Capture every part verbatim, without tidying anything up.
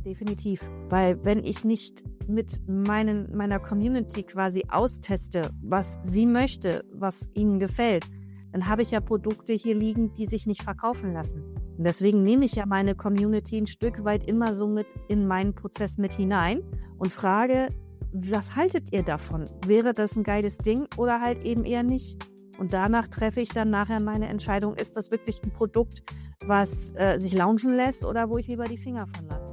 definitiv. Weil wenn ich nicht mit meinen, meiner Community quasi austeste, was sie möchte, was ihnen gefällt, dann habe ich ja Produkte hier liegen, die sich nicht verkaufen lassen. Und deswegen nehme ich ja meine Community ein Stück weit immer so mit in meinen Prozess mit hinein und frage, was haltet ihr davon? Wäre das ein geiles Ding oder halt eben eher nicht? Und danach treffe ich dann nachher meine Entscheidung, ist das wirklich ein Produkt, was äh, sich launchen lässt oder wo ich lieber die Finger von lasse.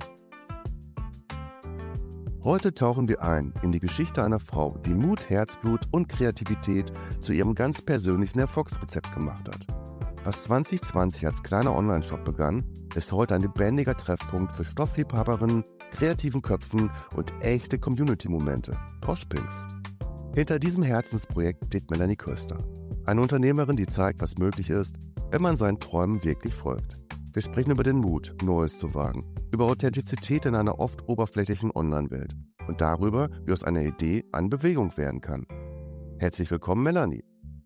Heute tauchen wir ein in die Geschichte einer Frau, die Mut, Herzblut und Kreativität zu ihrem ganz persönlichen Erfolgsrezept gemacht hat. Was zwanzig zwanzig als kleiner Online-Shop begann, ist heute ein lebendiger Treffpunkt für Stoffliebhaberinnen, kreativen Köpfen und echte Community-Momente. Poshpinks. Hinter diesem Herzensprojekt steht Melanie Köster. Eine Unternehmerin, die zeigt, was möglich ist, wenn man seinen Träumen wirklich folgt. Wir sprechen über den Mut, Neues zu wagen, über Authentizität in einer oft oberflächlichen Online-Welt und darüber, wie aus einer Idee eine Bewegung werden kann. Herzlich willkommen, Melanie.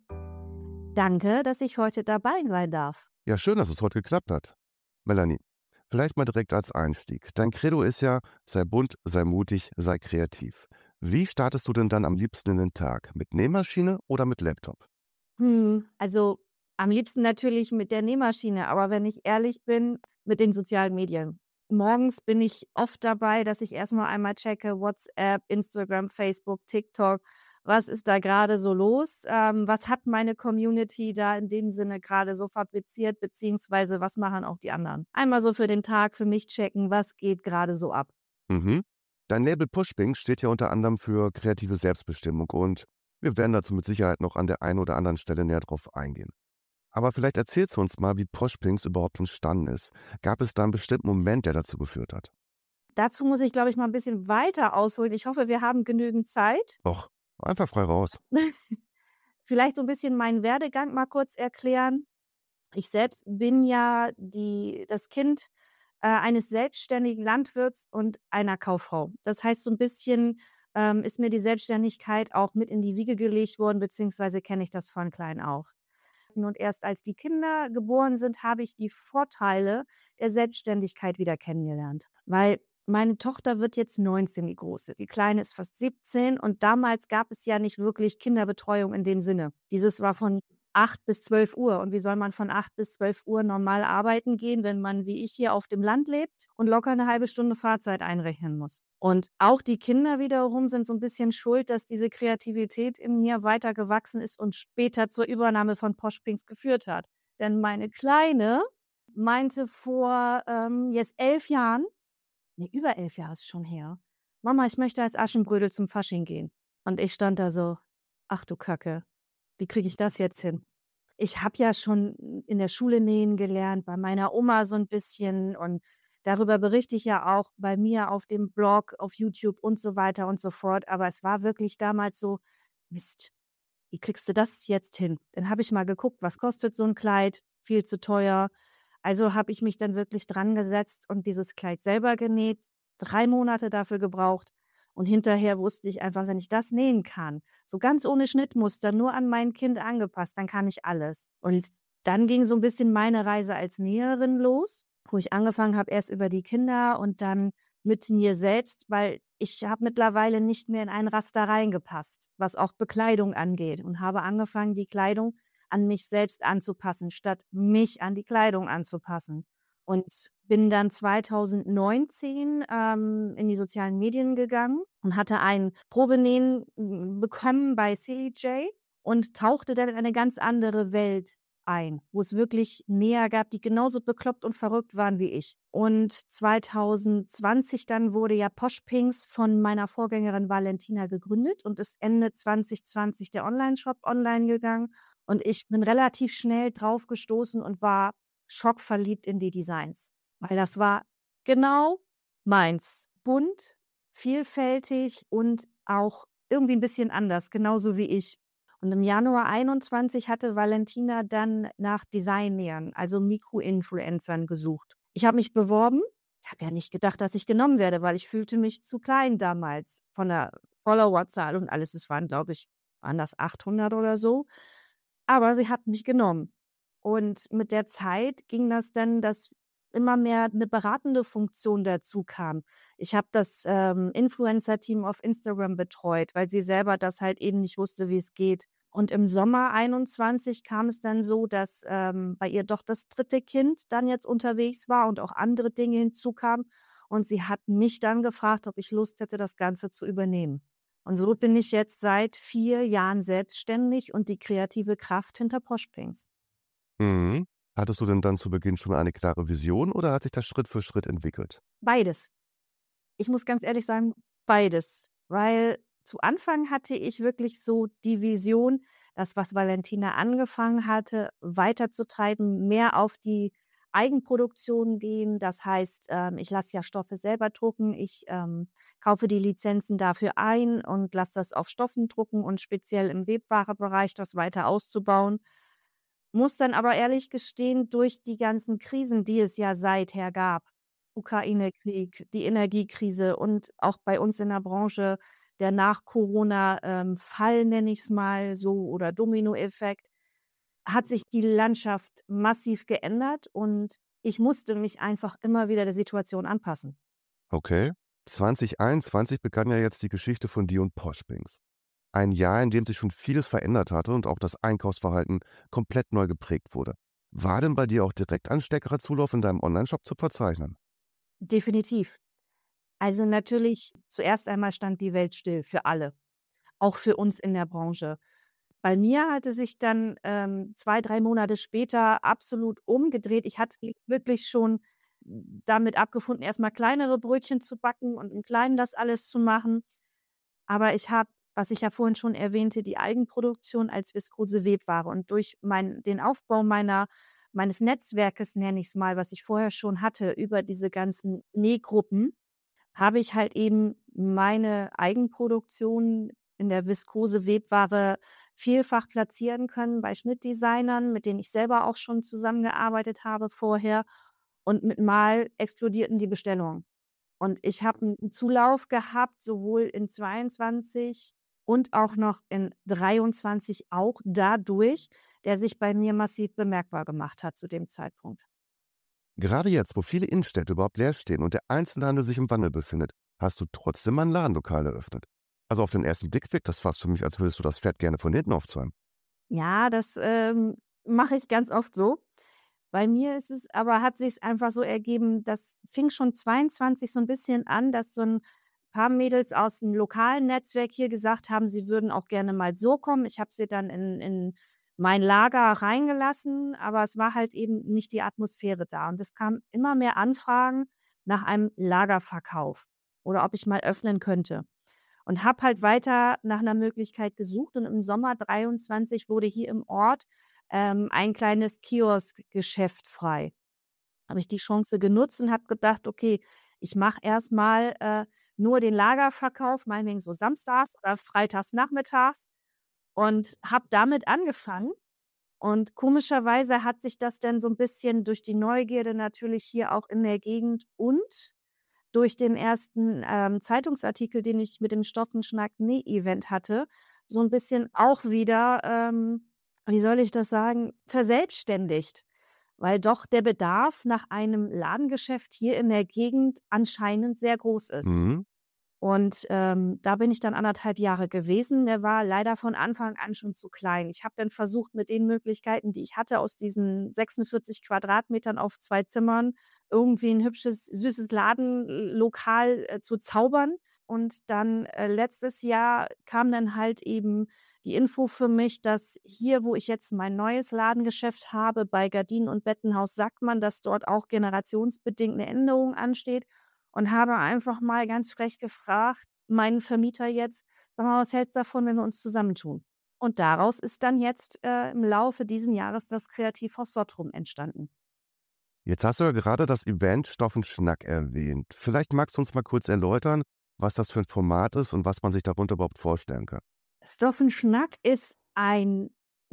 Danke, dass ich heute dabei sein darf. Ja, schön, dass es heute geklappt hat. Melanie, vielleicht mal direkt als Einstieg. Dein Credo ist ja, sei bunt, sei mutig, sei kreativ. Wie startest du denn dann am liebsten in den Tag? Mit Nähmaschine oder mit Laptop? Hm, also am liebsten natürlich mit der Nähmaschine, aber wenn ich ehrlich bin, mit den sozialen Medien. Morgens bin ich oft dabei, dass ich erstmal einmal checke, WhatsApp, Instagram, Facebook, TikTok. Was ist da gerade so los? Ähm, was hat meine Community da in dem Sinne gerade so fabriziert, beziehungsweise was machen auch die anderen? Einmal so für den Tag für mich checken, was geht gerade so ab. Mhm. Dein Label Poshpinks steht ja unter anderem für kreative Selbstbestimmung und wir werden dazu mit Sicherheit noch an der einen oder anderen Stelle näher drauf eingehen. Aber vielleicht erzählst du uns mal, wie Poshpinks überhaupt entstanden ist. Gab es da einen bestimmten Moment, der dazu geführt hat? Dazu muss ich, glaube ich, mal ein bisschen weiter ausholen. Ich hoffe, wir haben genügend Zeit. Doch, einfach frei raus. Vielleicht so ein bisschen meinen Werdegang mal kurz erklären. Ich selbst bin ja die das Kind, äh, eines selbstständigen Landwirts und einer Kauffrau. Das heißt, so ein bisschen, ähm, ist mir die Selbstständigkeit auch mit in die Wiege gelegt worden, beziehungsweise kenne ich das von klein auf. Und erst als die Kinder geboren sind, habe ich die Vorteile der Selbstständigkeit wieder kennengelernt. Weil meine Tochter wird jetzt neunzehn, die Große. Die Kleine ist fast siebzehn und damals gab es ja nicht wirklich Kinderbetreuung in dem Sinne. Dieses war von acht bis zwölf Uhr. Und wie soll man von acht bis zwölf Uhr normal arbeiten gehen, wenn man wie ich hier auf dem Land lebt und locker eine halbe Stunde Fahrzeit einrechnen muss? Und auch die Kinder wiederum sind so ein bisschen schuld, dass diese Kreativität in mir weiter gewachsen ist und später zur Übernahme von Poshpinks geführt hat. Denn meine Kleine meinte vor, ähm, jetzt elf Jahren, ne, über elf Jahre ist schon her: „Mama, ich möchte als Aschenbrödel zum Fasching gehen.“ Und ich stand da so: „Ach du Kacke, wie kriege ich das jetzt hin?“ Ich habe ja schon in der Schule nähen gelernt, bei meiner Oma so ein bisschen und darüber berichte ich ja auch bei mir auf dem Blog, auf YouTube und so weiter und so fort. Aber es war wirklich damals so: „Mist, wie kriegst du das jetzt hin?“ Dann habe ich mal geguckt, was kostet so ein Kleid? Viel zu teuer. Also habe ich mich dann wirklich dran gesetzt und dieses Kleid selber genäht, drei Monate dafür gebraucht und hinterher wusste ich einfach, wenn ich das nähen kann, so ganz ohne Schnittmuster, nur an mein Kind angepasst, dann kann ich alles. Und dann ging so ein bisschen meine Reise als Näherin los, wo ich angefangen habe, erst über die Kinder und dann mit mir selbst, weil ich habe mittlerweile nicht mehr in ein Raster reingepasst, was auch Bekleidung angeht und habe angefangen, die Kleidung an mich selbst anzupassen, statt mich an die Kleidung anzupassen. Und bin dann zwanzig neunzehn, ähm, in die sozialen Medien gegangen und hatte ein Probenähen, hm, bekommen bei Silly J und tauchte dann in eine ganz andere Welt ein, wo es wirklich Näher gab, die genauso bekloppt und verrückt waren wie ich. Und zwanzig zwanzig dann wurde ja Poshpinks von meiner Vorgängerin Valentina gegründet und ist Ende zwanzig zwanzig der Onlineshop online gegangen. Und ich bin relativ schnell drauf gestoßen und war schockverliebt in die Designs, weil das war genau meins. Bunt, vielfältig und auch irgendwie ein bisschen anders, genauso wie ich. Und im Januar einundzwanzig hatte Valentina dann nach Designnähern, also Mikroinfluencern gesucht. Ich habe mich beworben. Ich habe ja nicht gedacht, dass ich genommen werde, weil ich fühlte mich zu klein damals von der Followerzahl und alles. Es waren, glaube ich, waren das achthundert oder so. Aber sie hat mich genommen. Und mit der Zeit ging das dann, dass immer mehr eine beratende Funktion dazu kam. Ich habe das, ähm, Influencer-Team auf Instagram betreut, weil sie selber das halt eben nicht wusste, wie es geht. Und im Sommer einundzwanzig kam es dann so, dass, ähm, bei ihr doch das dritte Kind dann jetzt unterwegs war und auch andere Dinge hinzukamen. Und sie hat mich dann gefragt, ob ich Lust hätte, das Ganze zu übernehmen. Und so bin ich jetzt seit vier Jahren selbstständig und die kreative Kraft hinter Poshpings. Mhm. Hattest du denn dann zu Beginn schon eine klare Vision oder hat sich das Schritt für Schritt entwickelt? Beides. Ich muss ganz ehrlich sagen, beides. Weil zu Anfang hatte ich wirklich so die Vision, das, was Valentina angefangen hatte, weiterzutreiben, mehr auf die Eigenproduktion gehen. Das heißt, ähm, ich lasse ja Stoffe selber drucken. Ich, ähm, kaufe die Lizenzen dafür ein und lasse das auf Stoffen drucken und speziell im Webwarebereich das weiter auszubauen. Muss dann aber ehrlich gestehen, durch die ganzen Krisen, die es ja seither gab, Ukraine-Krieg, die Energiekrise und auch bei uns in der Branche der Nach-Corona, ähm, Fall, nenne ich's mal so, oder Dominoeffekt, hat sich die Landschaft massiv geändert und ich musste mich einfach immer wieder der Situation anpassen. Okay. zwanzig einundzwanzig begann ja jetzt die Geschichte von dir und Poshpings. Ein Jahr, in dem sich schon vieles verändert hatte und auch das Einkaufsverhalten komplett neu geprägt wurde. War denn bei dir auch direkt ein stärkerer Zulauf in deinem Onlineshop zu verzeichnen? Definitiv. Also, natürlich, zuerst einmal stand die Welt still für alle, auch für uns in der Branche. Bei mir hatte sich dann, ähm, zwei, drei Monate später absolut umgedreht. Ich hatte mich wirklich schon damit abgefunden, erst mal kleinere Brötchen zu backen und im Kleinen das alles zu machen. Aber ich habe, was ich ja vorhin schon erwähnte, die Eigenproduktion als Viskose-Webware und durch mein den Aufbau meiner meines Netzwerkes, nenne ich's mal, was ich vorher schon hatte, über diese ganzen Nähgruppen, habe ich halt eben meine Eigenproduktion in der Viskose-Webware vielfach platzieren können bei Schnittdesignern, mit denen ich selber auch schon zusammengearbeitet habe vorher. Und mit Mal explodierten die Bestellungen. Und ich habe 'n Zulauf gehabt, sowohl in zweiundzwanzig und auch noch in dreiundzwanzig auch dadurch, der sich bei mir massiv bemerkbar gemacht hat zu dem Zeitpunkt. Gerade jetzt, wo viele Innenstädte überhaupt leer stehen und der Einzelhandel sich im Wandel befindet, hast du trotzdem ein Ladenlokal eröffnet. Also auf den ersten Blick wirkt das fast für mich, als würdest du das Pferd gerne von hinten aufzäumen. Ja, das, ähm, mache ich ganz oft so. Bei mir ist es aber hat sich's einfach so ergeben, das fing schon zweiundzwanzig so 'n bisschen an, dass so 'n paar Mädels aus'm lokalen Netzwerk hier gesagt haben, sie würden auch gerne mal so kommen. Ich habe sie dann in in mein Lager reingelassen, aber es war halt eben nicht die Atmosphäre da. Und es kamen immer mehr Anfragen nach einem Lagerverkauf oder ob ich mal öffnen könnte. Und habe halt weiter nach 'ner Möglichkeit gesucht und im Sommer dreiundzwanzig wurde hier im Ort, ähm, ein kleines Kioskgeschäft frei. Habe ich die Chance genutzt und habe gedacht: „Okay, ich mache erst mal, äh, nur den Lagerverkauf, meinetwegen so samstags oder freitags nachmittags“ und habe damit angefangen. Und komischerweise hat sich das dann so 'n bisschen durch die Neugierde natürlich hier auch in der Gegend und durch den ersten, ähm, Zeitungsartikel, den ich mit dem Stoffe-n-Schnack-Näh-Event hatte, so 'n bisschen auch wieder, ähm, wie soll ich das sagen, verselbstständigt, weil doch der Bedarf nach einem Ladengeschäft hier in der Gegend anscheinend sehr groß ist. Mhm. Und, ähm, da bin ich dann anderthalb Jahre gewesen. Der war leider von Anfang an schon zu klein. Ich habe dann versucht, mit den Möglichkeiten, die ich hatte, aus diesen sechsundvierzig Quadratmetern auf zwei Zimmern irgendwie 'n hübsches, süßes Ladenlokal, äh, zu zaubern. Und dann, äh, letztes Jahr kam dann halt eben die Info für mich, dass hier, wo ich jetzt mein neues Ladengeschäft habe, bei Gardinen und Bettenhaus Sackmann, dass dort auch generationsbedingt 'ne Änderung ansteht und habe einfach mal ganz frech gefragt, meinen Vermieter jetzt: „Sag mal, was hältst du davon, wenn wir uns zusammentun?“ Und daraus ist dann jetzt, äh, im Laufe diesen Jahres das Kreativhaus Sottrum entstanden. Jetzt hast du ja gerade das Event Stoff 'n Schnack erwähnt. Vielleicht magst du uns mal kurz erläutern, was das für 'n Format ist und was man sich darunter überhaupt vorstellen kann? Stoff 'n Schnack ist ein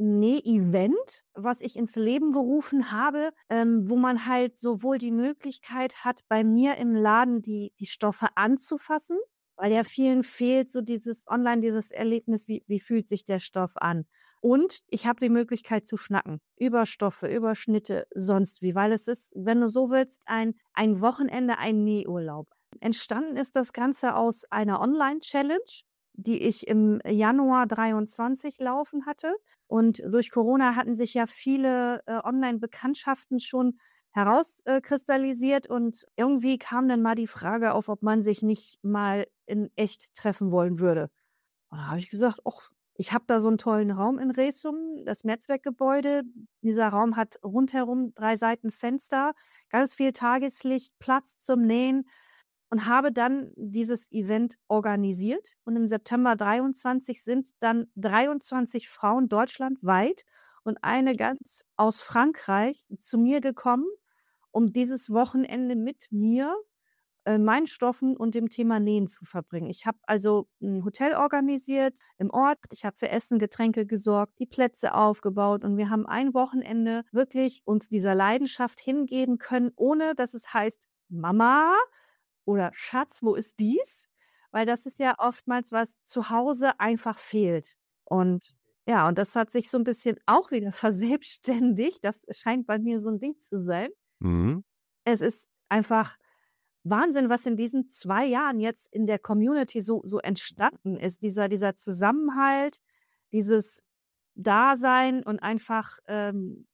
Näh-Event, was ich ins Leben gerufen habe, ähm, wo man halt sowohl die Möglichkeit hat, bei mir im Laden die die Stoffe anzufassen, weil ja vielen fehlt so dieses online dieses Erlebnis, wie wie fühlt sich der Stoff an? Und ich habe die Möglichkeit zu schnacken über Stoffe, über Schnitte, sonst wie, weil es ist, wenn du so willst, ein ein Wochenende, ein Nähurlaub. Entstanden ist das Ganze aus einer Online-Challenge, die ich im Januar dreiundzwanzig laufen hatte. Und durch Corona hatten sich ja viele, äh, Online-Bekanntschaften schon herauskristallisiert äh, kristallisiert und irgendwie kam dann mal die Frage auf, ob man sich nicht mal in echt treffen wollen würde. Und da habe ich gesagt: „Och, ich habe da so 'n tollen Raum in Resum, das Netzwerkgebäude. Dieser Raum hat rundherum drei Seiten Fenster, ganz viel Tageslicht, Platz zum Nähen“, und habe dann dieses Event organisiert. Und im September dreiundzwanzig sind dann dreiundzwanzig Frauen deutschlandweit und eine ganz aus Frankreich zu mir gekommen, um dieses Wochenende mit mir, äh, meinen Stoffen und dem Thema Nähen zu verbringen. Ich habe also 'n Hotel organisiert im Ort. Ich habe für Essen, Getränke gesorgt, die Plätze aufgebaut und wir haben ein Wochenende wirklich uns dieser Leidenschaft hingeben können, ohne dass es heißt: „Mama“ oder „Schatz, wo ist dies?“ Weil das ist ja oftmals, was zu Hause einfach fehlt. Und ja, und das hat sich so 'n bisschen auch wieder verselbstständigt. Das scheint bei mir so 'n Ding zu sein. Mhm. Es ist einfach Wahnsinn, was in diesen zwei Jahren jetzt in der Community so so entstanden ist. Dieser dieser Zusammenhalt, dieses Dasein und einfach, ähm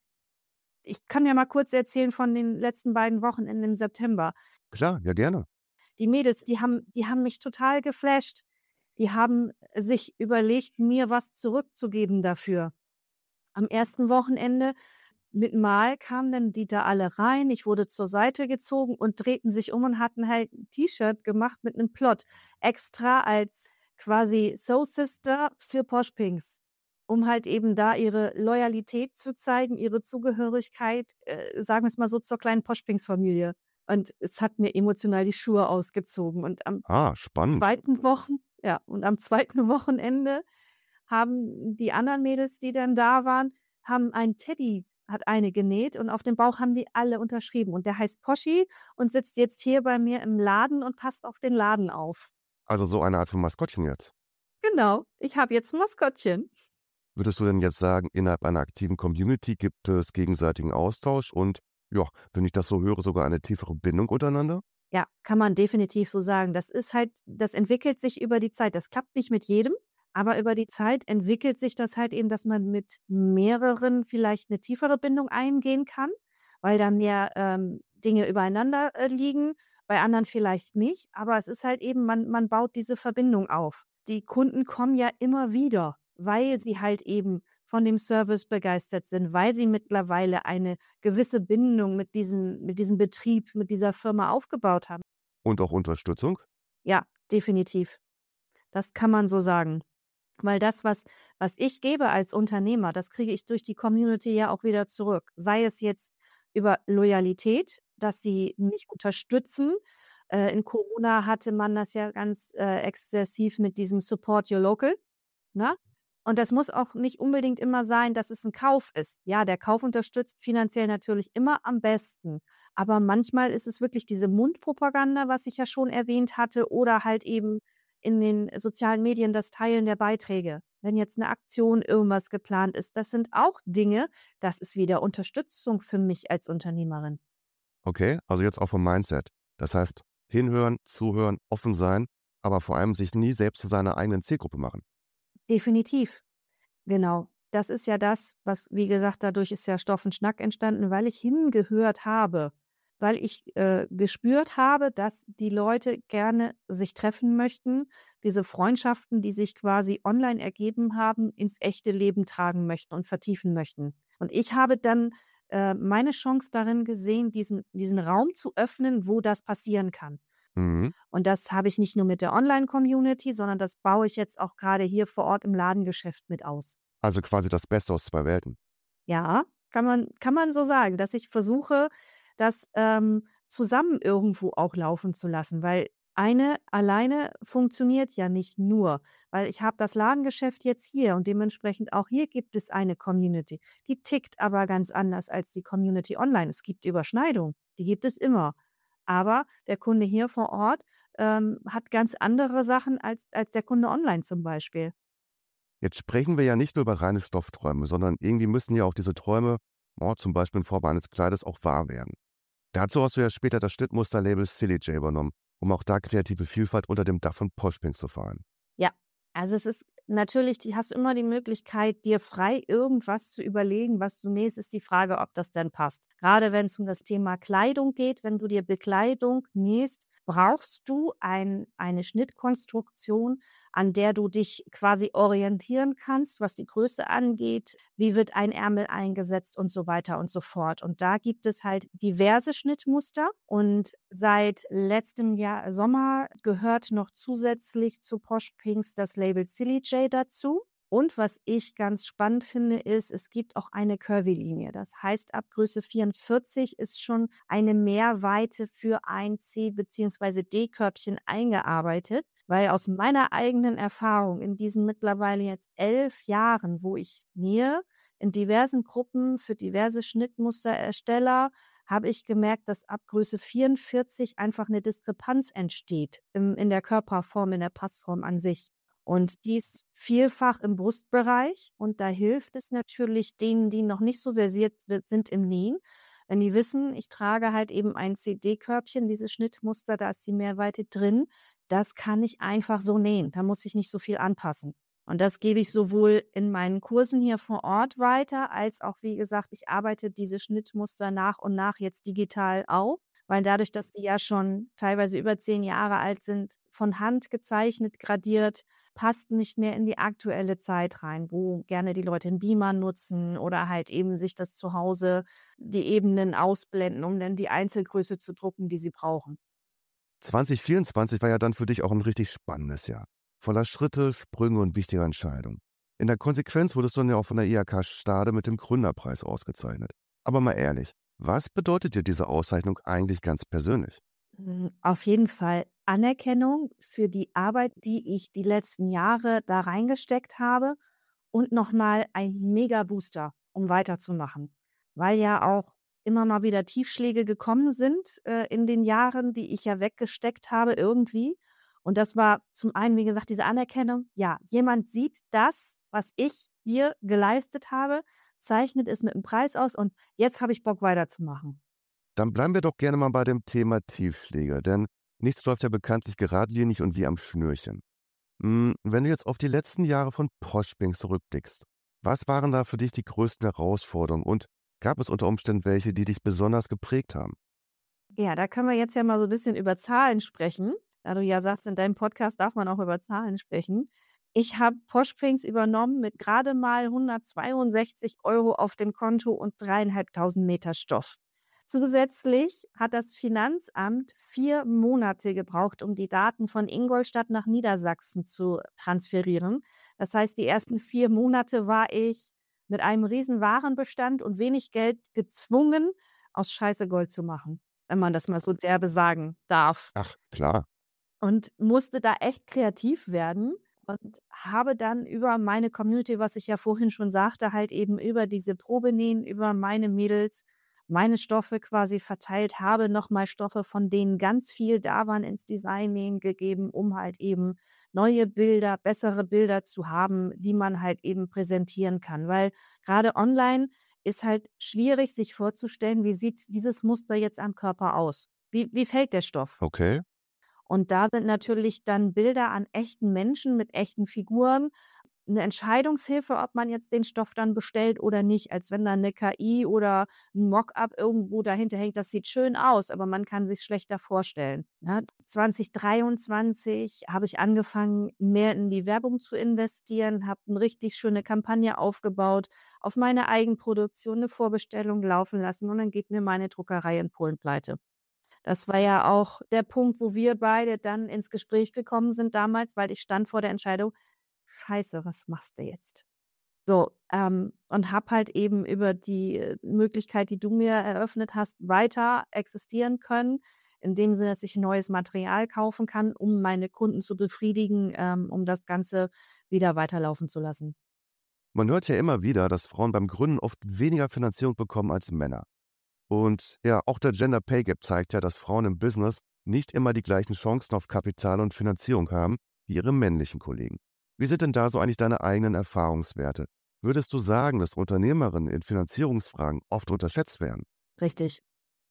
ich kann ja mal kurz erzählen von den letzten beiden Wochenenden im September. Klar, ja gerne. Die Mädels, die haben die haben mich total geflasht. Die haben sich überlegt, mir was zurückzugeben dafür. Am ersten Wochenende mit Mahl kamen dann die da alle rein. Ich wurde zur Seite gezogen und drehten sich um und hatten halt 'n T-Shirt gemacht mit 'nem Plot, extra als quasi Soul Sister für Posh Pinks, um halt eben da ihre Loyalität zu zeigen, ihre Zugehörigkeit, äh, sagen wir's mal so, zur kleinen Posh Pinks Familie. Und es hat mir emotional die Schuhe ausgezogen. Und am Ah, spannend. zweiten Wochen ja, und am zweiten Wochenende haben die anderen Mädels, die dann da waren, haben einen Teddy hat eine genäht und auf dem Bauch haben die alle unterschrieben. Und der heißt Poschi und sitzt jetzt hier bei mir im Laden und passt auf den Laden auf. Also so eine Art von Maskottchen jetzt? Genau, ich habe jetzt 'n Maskottchen. Würdest du denn jetzt sagen, innerhalb einer aktiven Community gibt es gegenseitigen Austausch und, ja, wenn ich das so höre, sogar eine tiefere Bindung untereinander? Ja, kann man definitiv so sagen. Das ist halt das entwickelt sich über die Zeit. Das klappt nicht mit jedem, aber über die Zeit entwickelt sich das halt eben, dass man mit mehreren vielleicht 'ne tiefere Bindung eingehen kann, weil da mehr, ähm, Dinge übereinander, äh, liegen, bei anderen vielleicht nicht. Aber es ist halt eben man man baut diese Verbindung auf. Die Kunden kommen ja immer wieder, weil sie halt eben von dem Service begeistert sind, weil sie mittlerweile eine gewisse Bindung mit diesem mit diesem Betrieb, mit dieser Firma aufgebaut haben. Und auch Unterstützung? Ja, definitiv. Das kann man so sagen. Weil das, was was ich gebe als Unternehmer, das kriege ich durch die Community ja auch wieder zurück. Sei es jetzt über Loyalität, dass sie mich unterstützen. Äh, in Corona hatte man das ja ganz, äh, exzessiv mit diesem Support Your Local, ne? Und das muss auch nicht unbedingt immer sein, dass es 'n Kauf ist. Ja, der Kauf unterstützt finanziell natürlich immer am besten. Aber manchmal ist es wirklich diese Mundpropaganda, was ich ja schon erwähnt hatte, oder halt eben in den sozialen Medien das Teilen der Beiträge. Wenn jetzt 'ne Aktion, irgendwas geplant ist, das sind auch Dinge das ist wieder Unterstützung für mich als Unternehmerin. Okay, also jetzt auch vom Mindset. Das heißt, hinhören, zuhören, offen sein, aber vor allem sich nie selbst zu seiner eigenen Zielgruppe machen. Definitiv. Genau. Das ist ja das, was wie gesagt, dadurch ist ja Stoff 'n Schnack entstanden, weil ich hingehört habe, weil ich, äh, gespürt habe, dass die Leute gerne sich treffen möchten, diese Freundschaften, die sich quasi online ergeben haben, ins echte Leben tragen möchten und vertiefen möchten. Und ich habe dann, äh, meine Chance darin gesehen, diesen diesen Raum zu öffnen, wo das passieren kann. Mhm. Und das habe ich nicht nur mit der Online-Community, sondern das baue ich jetzt auch grade hier vor Ort im Ladengeschäft mit aus. Also quasi das Beste aus zwei Welten. Ja, kann man kann man so sagen, dass ich versuche, das, ähm, zusammen irgendwo auch laufen zu lassen, weil eine alleine funktioniert ja nicht nur, weil ich habe das Ladengeschäft jetzt hier und dementsprechend auch hier gibt es eine Community. Die tickt aber ganz anders als die Community online. Es gibt Überschneidungen, die gibt es immer. Aber der Kunde hier vor Ort, ähm, hat ganz andere Sachen als als der Kunde online zum Beispiel. Jetzt sprechen wir ja nicht nur über reine Stoffträume, sondern irgendwie müssen ja auch diese Träume, oh, zum Beispiel in Form eines Kleides, auch wahr werden. Dazu hast du ja später das Schnittmusterlabel Silly J übernommen, um auch da kreative Vielfalt unter dem Dach von Poshpink zu fahren. Ja, also es ist natürlich, die hast du immer die Möglichkeit, dir frei irgendwas zu überlegen, was du nähst, ist die Frage, ob das denn passt. Gerade wenn es um das Thema Kleidung geht, wenn du dir Bekleidung nähst, brauchst du ein eine Schnittkonstruktion, an der du dich quasi orientieren kannst, was die Größe angeht, wie wird ein Ärmel eingesetzt und so weiter und so fort. Und da gibt es halt diverse Schnittmuster und seit letztem Jahr Sommer gehört noch zusätzlich zu Poshpinks das Label Silly J dazu. Und was ich ganz spannend finde, ist, es gibt auch eine Curvy-Linie. Das heißt, ab Größe vierundvierzig ist schon eine Mehrweite für ein C- bzw. D-Körbchen eingearbeitet, weil aus meiner eigenen Erfahrung in diesen mittlerweile jetzt elf Jahren, wo ich nähe, in diversen Gruppen für diverse Schnittmusterersteller, habe ich gemerkt, dass ab Größe vierundvierzig einfach eine Diskrepanz entsteht im in der Körperform, in der Passform an sich. Und dies vielfach im Brustbereich. Und da hilft es natürlich denen, die noch nicht so versiert wi sind im Nähen, wenn die wissen, ich trage halt eben ein C D-Körbchen, dieses Schnittmuster, da ist die Mehrweite drin. Das kann ich einfach so nähen. Da muss ich nicht so viel anpassen. Und das gebe ich sowohl in meinen Kursen hier vor Ort weiter, als auch, wie gesagt, ich arbeite diese Schnittmuster nach und nach jetzt digital auf, weil dadurch, dass die ja schon teilweise über zehn Jahre alt sind, von Hand gezeichnet, gradiert, passt nicht mehr in die aktuelle Zeit rein, wo gerne die Leute 'n Beamer nutzen oder halt eben sich das zu Hause die Ebenen ausblenden, um dann die Einzelgröße zu drucken, die sie brauchen. zwanzig vierundzwanzig war ja dann für dich auch ein richtig spannendes Jahr. Voller Schritte, Sprünge und wichtiger Entscheidungen. In der Konsequenz wurdest du dann ja auch von der I H K Stade mit dem Gründerpreis ausgezeichnet. Aber mal ehrlich, was bedeutet dir diese Auszeichnung eigentlich ganz persönlich? Hm, auf jeden Fall Anerkennung für die Arbeit, die ich die letzten Jahre da reingesteckt habe und noch mal ein Mega-Booster, um weiterzumachen, weil ja auch immer mal wieder Tiefschläge gekommen sind, äh, in den Jahren, die ich ja weggesteckt habe irgendwie. Und das war zum einen, wie gesagt, diese Anerkennung. Ja, jemand sieht das, was ich hier geleistet habe, zeichnet es mit 'm Preis aus und jetzt habe ich Bock weiterzumachen. Dann bleiben wir doch gerne mal bei dem Thema Tiefschläge, denn nichts läuft ja bekanntlich geradlinig und wie am Schnürchen. Hm, wenn du jetzt auf die letzten Jahre von Poshpink zurückblickst, was waren da für dich die größten Herausforderungen und gab es unter Umständen welche, die dich besonders geprägt haben? Ja, da können wir jetzt ja mal so 'n bisschen über Zahlen sprechen, da du ja sagst, in deinem Podcast darf man auch über Zahlen sprechen. Ich habe Poshprints übernommen mit grade mal hundertzweiundsechzig Euro auf dem Konto und dreitausendfünfhundert Meter Stoff. Zusätzlich hat das Finanzamt vier Monate gebraucht, um die Daten von Ingolstadt nach Niedersachsen zu transferieren. Das heißt, die ersten vier Monate war ich mit einem riesen Warenbestand und wenig Geld gezwungen, aus Scheiße Gold zu machen, wenn man das mal so derbe sagen darf. Ach, klar. Und musste da echt kreativ werden und habe dann über meine Community, was ich ja vorhin schon sagte, halt eben über diese Probenähen, über meine Mädels, meine Stoffe quasi verteilt, habe noch mal Stoffe, von denen ganz viel da waren, ins Designnähen gegeben, um halt eben neue Bilder, bessere Bilder zu haben, die man halt eben präsentieren kann. Weil grade online ist halt schwierig, sich vorzustellen, wie sieht dieses Muster jetzt am Körper aus? Wie wie fällt der Stoff? Okay. Und da sind natürlich dann Bilder an echten Menschen mit echten Figuren 'ne Entscheidungshilfe, ob man jetzt den Stoff dann bestellt oder nicht, als wenn da 'ne K I oder 'n Mock-up irgendwo dahinter hängt. Das sieht schön aus, aber man kann sich's schlechter vorstellen, ne? zwanzig dreiundzwanzig habe ich angefangen, mehr in die Werbung zu investieren, habe 'ne richtig schöne Kampagne aufgebaut, auf meine Eigenproduktion 'ne Vorbestellung laufen lassen und dann geht mir meine Druckerei in Polen pleite. Das war ja auch der Punkt, wo wir beide dann ins Gespräch gekommen sind damals, weil ich stand vor der Entscheidung: „Scheiße, was machst du jetzt?“ So, ähm, und habe halt eben über die, äh, Möglichkeit, die du mir eröffnet hast, weiter existieren können, in dem Sinne, dass ich neues Material kaufen kann, um meine Kunden zu befriedigen, ähm, um das Ganze wieder weiterlaufen zu lassen. Man hört ja immer wieder, dass Frauen beim Gründen oft weniger Finanzierung bekommen als Männer. Und ja, auch der Gender Pay Gap zeigt ja, dass Frauen im Business nicht immer die gleichen Chancen auf Kapital und Finanzierung haben wie ihre männlichen Kollegen. Wie sind denn da so eigentlich deine eigenen Erfahrungswerte? Würdest du sagen, dass Unternehmerinnen in Finanzierungsfragen oft unterschätzt werden? Richtig.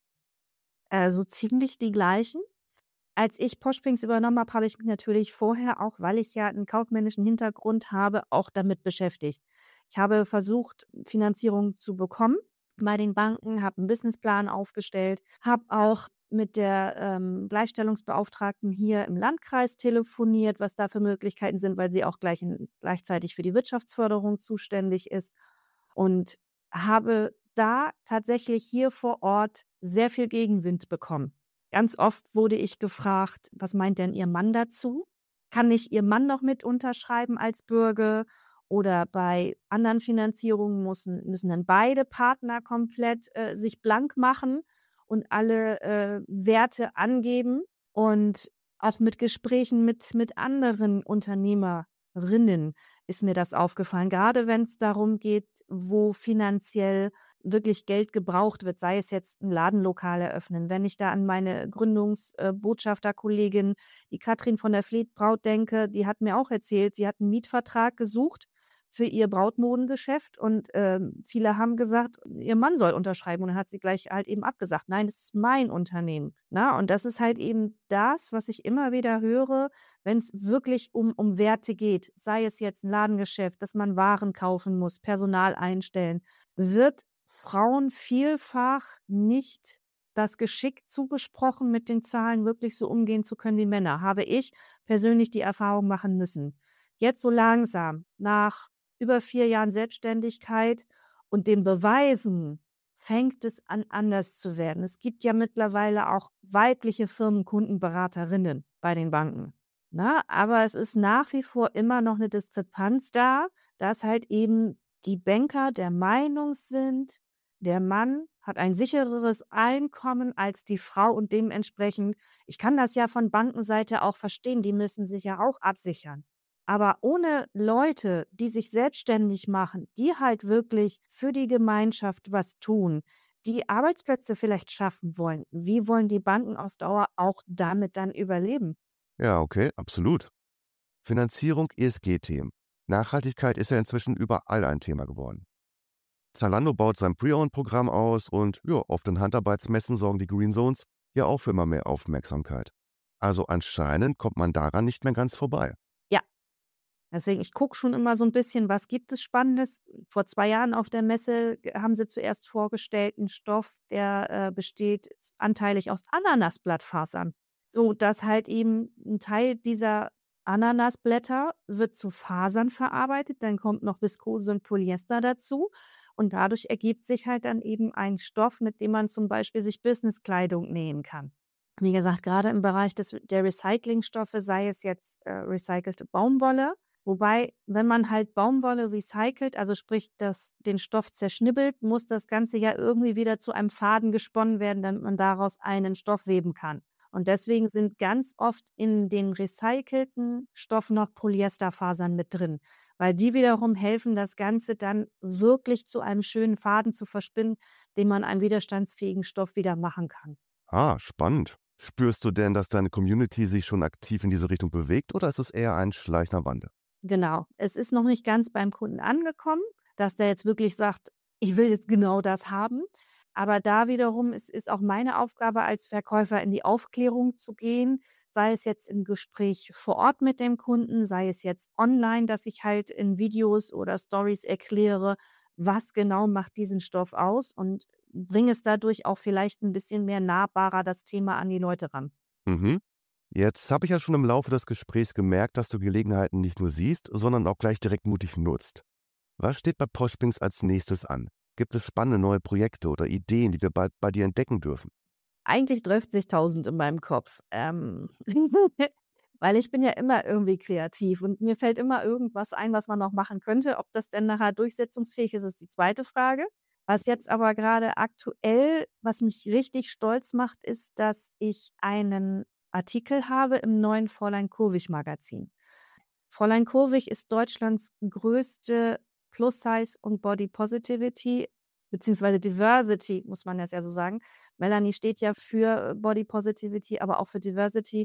Äh, so ziemlich die gleichen. Als ich Poshpings übernommen habe, habe ich mich natürlich vorher auch, weil ich ja einen kaufmännischen Hintergrund habe, auch damit beschäftigt. Ich habe versucht, Finanzierung zu bekommen bei den Banken, habe einen Businessplan aufgestellt, habe auch mit der, ähm, Gleichstellungsbeauftragten hier im Landkreis telefoniert, was da für Möglichkeiten sind, weil sie auch gleich in gleichzeitig für die Wirtschaftsförderung zuständig ist und habe da tatsächlich hier vor Ort sehr viel Gegenwind bekommen. Ganz oft wurde ich gefragt: „Was meint denn Ihr Mann dazu? Kann nicht Ihr Mann noch mit unterschreiben als Bürge?“ Oder bei anderen Finanzierungen müssen müssen dann beide Partner komplett, äh, sich blank machen und alle, äh, Werte angeben. Und auch mit Gesprächen mit mit anderen Unternehmerinnen ist mir das aufgefallen. Gerade wenn es darum geht, wo finanziell wirklich Geld gebraucht wird, sei es jetzt 'n Ladenlokal eröffnen. Wenn ich da an meine Gründungs äh, Botschafterkollegin, die Katrin von der Fleet Braut denke, die hat mir auch erzählt, sie hat 'n Mietvertrag gesucht für ihr Brautmodengeschäft und, ähm, viele haben gesagt, ihr Mann soll unterschreiben und dann hat sie gleich halt eben abgesagt: „Nein, das ist mein Unternehmen“, ne? Und das ist halt eben das, was ich immer wieder höre, wenn's wirklich um um Werte geht, sei es jetzt 'n Ladengeschäft, dass man Waren kaufen muss, Personal einstellen, wird Frauen vielfach nicht das Geschick zugesprochen, mit den Zahlen wirklich so umgehen zu können wie Männer. Habe ich persönlich die Erfahrung machen müssen. Jetzt so langsam, nach über vier Jahren Selbstständigkeit und den Beweisen, fängt es an, anders zu werden. Es gibt ja mittlerweile auch weibliche Firmenkundenberaterinnen bei den Banken, ne? Aber es ist nach wie vor immer noch 'ne Diskrepanz da, dass halt eben die Banker der Meinung sind, der Mann hat ein sichereres Einkommen als die Frau und dementsprechend ich kann das ja von Bankenseite auch verstehen, die müssen sich ja auch absichern. Aber ohne Leute, die sich selbstständig machen, die halt wirklich für die Gemeinschaft was tun, die Arbeitsplätze vielleicht schaffen wollen, wie wollen die Banken auf Dauer auch damit dann überleben? Ja, okay, absolut. Finanzierung, E S G-Themen. Nachhaltigkeit ist ja inzwischen überall ein Thema geworden. Zalando baut sein Pre-Owned-Programm aus und ja, auf den Handarbeitsmessen sorgen die Green Zones ja auch für immer mehr Aufmerksamkeit. Also anscheinend kommt man daran nicht mehr ganz vorbei. Ja. Deswegen, ich gucke schon immer so 'n bisschen, was gibt es Spannendes? Vor zwei Jahren auf der Messe g haben sie zuerst vorgestellt 'n Stoff, der, äh, besteht z anteilig aus Ananasblattfasern. So, dass halt eben 'n Teil dieser Ananasblätter wird zu Fasern verarbeitet, dann kommt noch Viskose und Polyester dazu und dadurch ergibt sich halt dann eben ein Stoff, mit dem man zum Beispiel sich Businesskleidung nähen kann. Wie gesagt, grade im Bereich des der Recyclingstoffe, sei es jetzt, äh, recycelte Baumwolle, wobei, wenn man halt Baumwolle recycelt, also sprich das den Stoff zerschnibbelt, muss das Ganze ja irgendwie wieder zu einem Faden gesponnen werden, damit man daraus einen Stoff weben kann. Und deswegen sind ganz oft in den recycelten Stoffen noch Polyesterfasern mit drin, weil die wiederum helfen, das Ganze dann wirklich zu einem schönen Faden zu verspinnen, den man einem widerstandsfähigen Stoff wieder machen kann. Ah, spannend. Spürst du denn, dass deine Community sich schon aktiv in diese Richtung bewegt oder ist es eher ein schleichender Wandel? Genau. Es ist noch nicht ganz beim Kunden angekommen, dass der jetzt wirklich sagt: „Ich will jetzt genau das haben.“ Aber da wiederum ist ist auch meine Aufgabe als Verkäufer, in die Aufklärung zu gehen, sei es jetzt im Gespräch vor Ort mit dem Kunden, sei es jetzt online, dass ich halt in Videos oder Stories erkläre, was genau macht diesen Stoff aus und bringe es dadurch auch vielleicht 'n bisschen mehr nahbarer das Thema an die Leute ran. Mhm. Jetzt habe ich ja schon im Laufe des Gesprächs gemerkt, dass du Gelegenheiten nicht nur siehst, sondern auch gleich direkt mutig nutzt. Was steht bei Poshpings als nächstes an? Gibt es spannende neue Projekte oder Ideen, die wir bald bei dir entdecken dürfen? Eigentlich dreißigtausend in meinem Kopf, ähm, weil ich bin ja immer irgendwie kreativ und mir fällt immer irgendwas ein, was man noch machen könnte. Ob das denn nachher durchsetzungsfähig ist, ist die zweite Frage. Was jetzt aber grade aktuell was mich richtig stolz macht, ist, dass ich einen Artikel habe im neuen Fräulein-Kurwig-Magazin. Fräulein Kurwig ist Deutschlands größte Plus-Size und Body Positivity beziehungsweise Diversity, muss man das ja so sagen. Melanie steht ja für Body Positivity, aber auch für Diversity.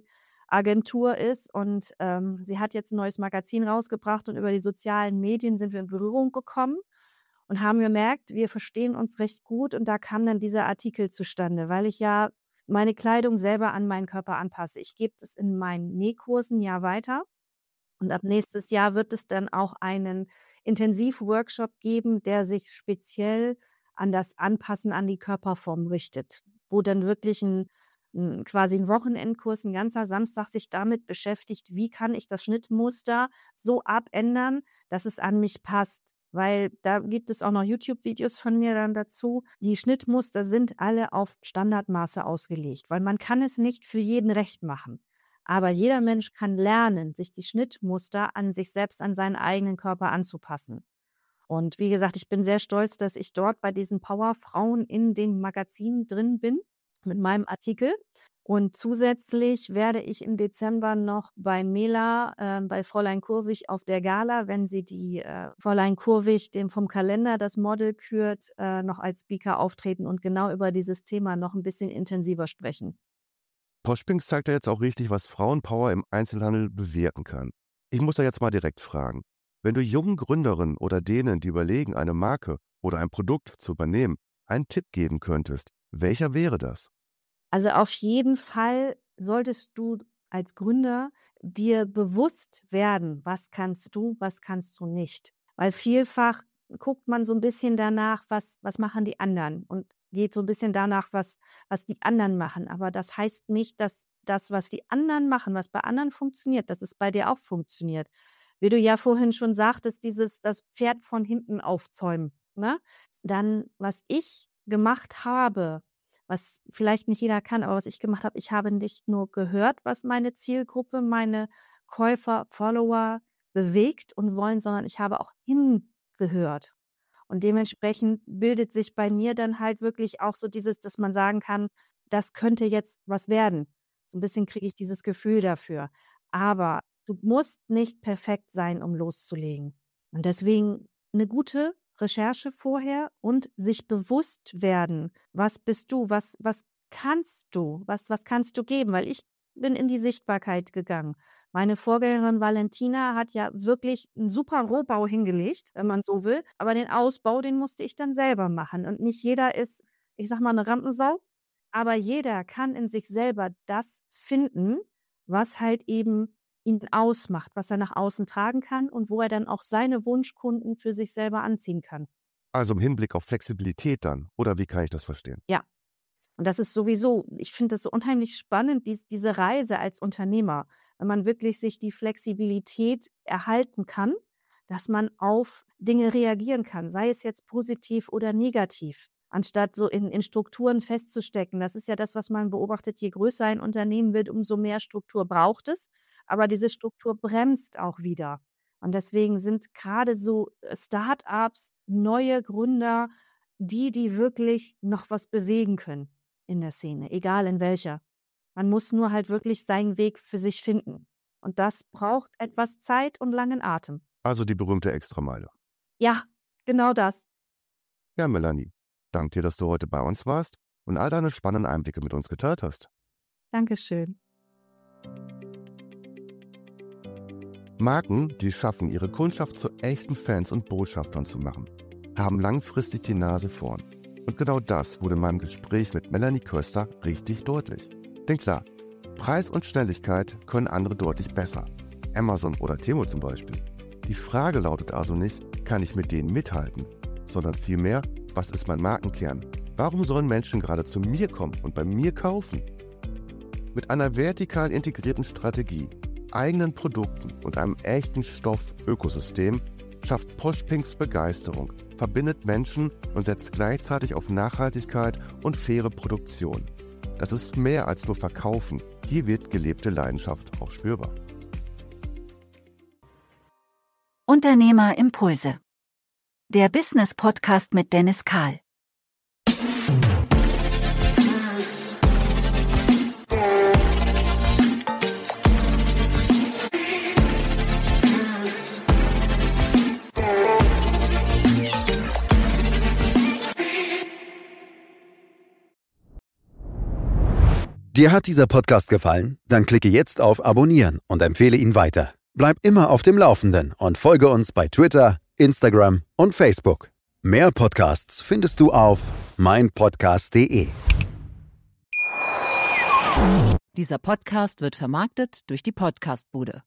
Agentur ist und, ähm, sie hat jetzt 'n neues Magazin rausgebracht und über die sozialen Medien sind wir in Berührung gekommen und haben gemerkt, wir verstehen uns recht gut und da kam dann dieser Artikel zustande, weil ich ja meine Kleidung selber an meinen Körper anpasse. Ich gebe das in meinen Nähkursen ja weiter und ab nächstes Jahr wird es dann auch einen Intensivworkshop geben, der sich speziell an das Anpassen an die Körperform richtet, wo dann wirklich 'n 'n quasi 'n Wochenendkurs, 'n ganzer Samstag sich damit beschäftigt, wie kann ich das Schnittmuster so abändern, dass es an mich passt. Weil da gibt es auch noch YouTube-Videos von mir dann dazu. Die Schnittmuster sind alle auf Standardmaße ausgelegt, weil man kann es nicht für jeden recht machen. Aber jeder Mensch kann lernen, sich die Schnittmuster an sich selbst, an seinen eigenen Körper anzupassen. Und wie gesagt, ich bin sehr stolz, dass ich dort bei diesen Powerfrauen in dem Magazin drin bin mit meinem Artikel. Und zusätzlich werde ich im Dezember noch bei Mela, ähm, bei Fräulein Kurwig auf der Gala, wenn sie die, äh, Fräulein Kurwig, dem vom Kalender das Model kürt, äh, noch als Speaker auftreten und genau über dieses Thema noch 'n bisschen intensiver sprechen. Poshpinks zeigt ja jetzt auch richtig, was Frauenpower im Einzelhandel bewirken kann. Ich muss da jetzt mal direkt fragen. Wenn du jungen Gründerinnen oder denen, die überlegen, eine Marke oder ein Produkt zu übernehmen, einen Tipp geben könntest, welcher wäre das? Also, auf jeden Fall solltest du als Gründer dir bewusst werden, was kannst du, was kannst du nicht. Weil vielfach guckt man so 'n bisschen danach, was was machen die anderen und geht so 'n bisschen danach, was was die anderen machen. Aber das heißt nicht, dass das, was die anderen machen, was bei anderen funktioniert, dass es bei dir auch funktioniert. Wie du ja vorhin schon sagtest, dieses das Pferd von hinten aufzäumen, ne? Dann, was ich gemacht habe, was vielleicht nicht jeder kann, aber was ich gemacht habe, ich habe nicht nur gehört, was meine Zielgruppe, meine Käufer, Follower bewegt und wollen, sondern ich habe auch hingehört. Und dementsprechend bildet sich bei mir dann halt wirklich auch so dieses, dass man sagen kann: „Das könnte jetzt was werden.“ So 'n bisschen kriege ich dieses Gefühl dafür. Aber du musst nicht perfekt sein, um loszulegen. Und deswegen 'ne gute Recherche vorher und sich bewusst werden: „Was bist du? Was was kannst du? Was was kannst du geben?“ Weil ich bin in die Sichtbarkeit gegangen. Meine Vorgängerin Valentina hat ja wirklich 'n super Rohbau hingelegt, wenn man so will, aber den Ausbau, den musste ich dann selber machen. Und nicht jeder ist, ich sage mal, 'ne Rampensau, aber jeder kann in sich selber das finden, was halt eben ihn ausmacht, was er nach außen tragen kann und wo er dann auch seine Wunschkunden für sich selber anziehen kann. Also im Hinblick auf Flexibilität dann, oder wie kann ich das verstehen? Ja. Und das ist sowieso ich finde das so unheimlich spannend, dies diese Reise als Unternehmer, wenn man wirklich sich die Flexibilität erhalten kann, dass man auf Dinge reagieren kann, sei es jetzt positiv oder negativ, anstatt so in in Strukturen festzustecken. Das ist ja das, was man beobachtet, je größer ein Unternehmen wird, umso mehr Struktur braucht es, aber diese Struktur bremst auch wieder. Und deswegen sind grade so, äh, Start-ups, neue Gründer die, die wirklich noch was bewegen können in der Szene, egal in welcher. Man muss nur halt wirklich seinen Weg für sich finden. Und das braucht etwas Zeit und langen Atem. Also die berühmte Extrameile. Ja, genau das. Ja, Melanie, danke dir, dass du heute bei uns warst und all deine spannenden Einblicke mit uns geteilt hast. Dankeschön. Marken, die schaffen, ihre Kundschaft zu echten Fans und Botschaftern zu machen, haben langfristig die Nase vorn. Und genau das wurde in meinem Gespräch mit Melanie Köster richtig deutlich. Denn klar, Preis und Schnelligkeit können andere deutlich besser. Amazon oder Temu zum Beispiel. Die Frage lautet also nicht, kann ich mit denen mithalten, sondern vielmehr, was ist mein Markenkern? Warum sollen Menschen gerade zu mir kommen und bei mir kaufen? Mit einer vertikal integrierten Strategie, eigenen Produkten und einem echten Stoff-Ökosystem schafft Poshpinks Begeisterung, verbindet Menschen und setzt gleichzeitig auf Nachhaltigkeit und faire Produktion. Das ist mehr als nur Verkaufen. Hier wird gelebte Leidenschaft auch spürbar. Unternehmerimpulse. Der Business-Podcast mit Dennis Kahl. Dir hat dieser Podcast gefallen? Dann klicke jetzt auf Abonnieren und empfehle ihn weiter. Bleib immer auf dem Laufenden und folge uns bei Twitter, Instagram und Facebook. Mehr Podcasts findest du auf meinpodcast punkt de. Dieser Podcast wird vermarktet durch die Podcastbude.